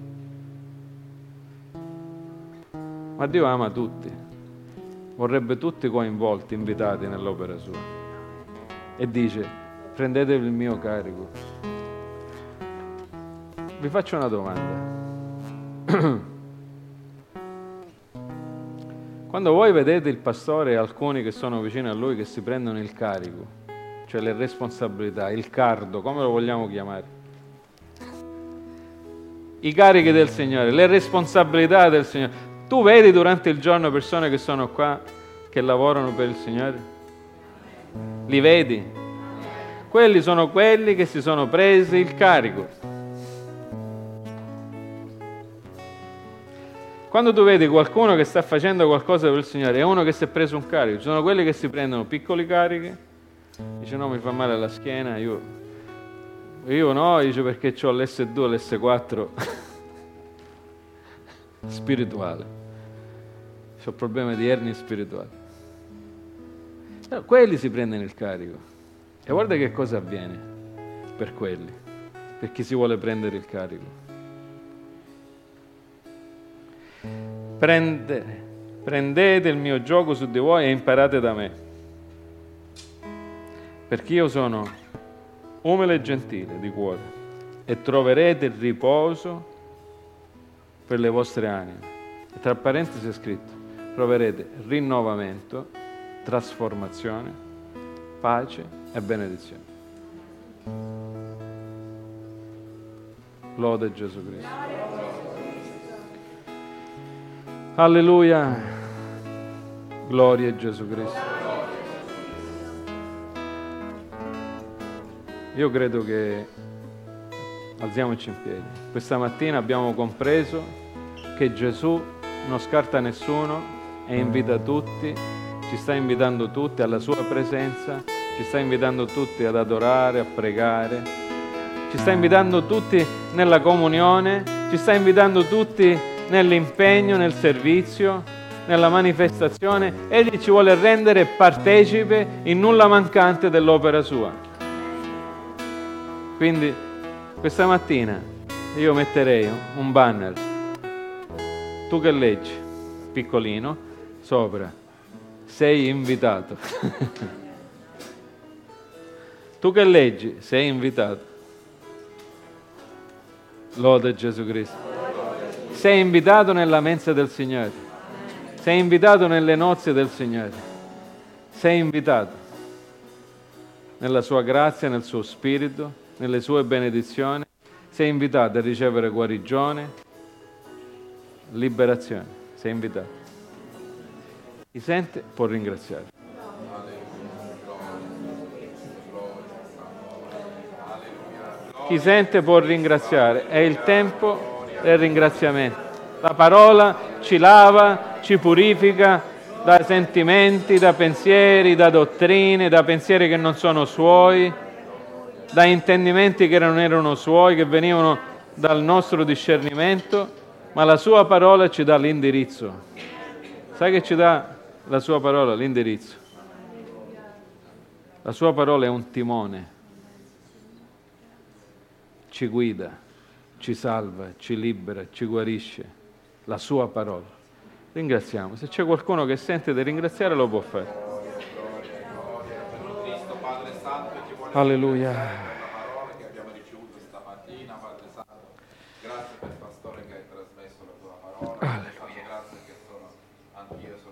Ma Dio ama tutti, vorrebbe tutti coinvolti, invitati nell'opera sua. E dice, prendetevi il mio carico. Vi faccio una domanda. Quando voi vedete il pastore e alcuni che sono vicini a lui che si prendono il carico, cioè le responsabilità, il cardo, come lo vogliamo chiamare? I carichi del Signore, le responsabilità del Signore. Tu vedi durante il giorno persone che sono qua, che lavorano per il Signore? Li vedi? Quelli sono quelli che si sono presi il carico. Quando tu vedi qualcuno che sta facendo qualcosa per il Signore, è uno che si è preso un carico. Ci sono quelli che si prendono piccoli carichi, dice no, mi fa male la schiena, io no, dice perché ho l'S2, l'S4 spirituale, ho problemi di ernia spirituale. Però quelli si prendono il carico. E guarda che cosa avviene per quelli, per chi si vuole prendere il carico. Prendete il mio giogo su di voi e imparate da me, perché io sono umile e gentile di cuore e troverete il riposo per le vostre anime. E tra parentesi è scritto, troverete rinnovamento, trasformazione, pace e benedizione. Lode Gesù Cristo. Alleluia, gloria a Gesù Cristo. Io credo che alziamoci in piedi. Questa mattina abbiamo compreso che Gesù non scarta nessuno e invita tutti, ci sta invitando tutti alla sua presenza, ci sta invitando tutti ad adorare, a pregare, ci sta invitando tutti nella comunione, ci sta invitando tutti nell'impegno, nel servizio, nella manifestazione. Egli ci vuole rendere partecipe in nulla mancante dell'opera sua. Quindi questa mattina io metterei un banner, tu che leggi, piccolino, sopra, sei invitato. Tu che leggi, sei invitato. Lode Gesù Cristo. Sei invitato nella mensa del Signore, sei invitato nelle nozze del Signore, sei invitato nella sua grazia, nel suo spirito, nelle sue benedizioni, sei invitato a ricevere guarigione, liberazione, sei invitato. Chi sente può ringraziare. Chi sente può ringraziare, è il tempo del ringraziamento. La parola ci lava, ci purifica da sentimenti, da pensieri, da dottrine, da pensieri che non sono suoi, da intendimenti che non erano suoi, che venivano dal nostro discernimento, ma la sua parola ci dà l'indirizzo. Sai che ci dà la sua parola? L'indirizzo. La sua parola è un timone, ci guida, ci salva, ci libera, ci guarisce, la sua parola. Ringraziamo. Se c'è qualcuno che sente di ringraziare lo può fare. Alleluia. Che abbiamo ricevuto stamattina, Padre Santo, grazie per il pastore che hai trasmesso la tua parola. Grazie che anch'io sono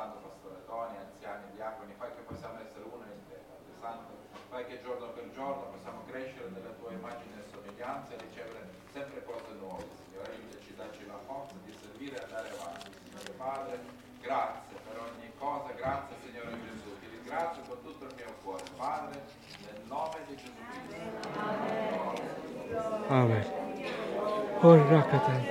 Santo, Pastore Toni, anziani, diaconi, fai che possiamo essere uno in te, Padre Santo, fai che giorno per giorno possiamo crescere nella tua immagine e somiglianza e ricevere sempre cose nuove, Signore, aiutaci, dacci la forza di servire e andare avanti, Signore Padre, grazie per ogni cosa, grazie Signore Gesù, ti ringrazio con tutto il mio cuore, Padre, nel nome di Gesù Cristo. Amen. Ora Catania.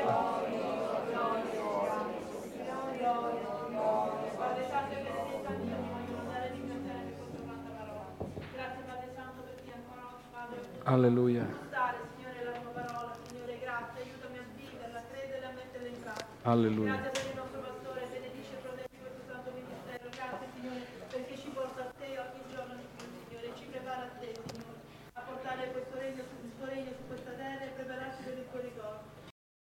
Alleluia. Stare, Signore, la tua parola, Signore, grazie, aiutami a viverla, a crederla e a metterla in pratica. Alleluia. Grazie per il nostro pastore, benedice e proteggi questo santo ministero. Grazie, Signore, perché ci porta a te ogni giorno di più, Signore, ci prepara a te, Signore, a portare questo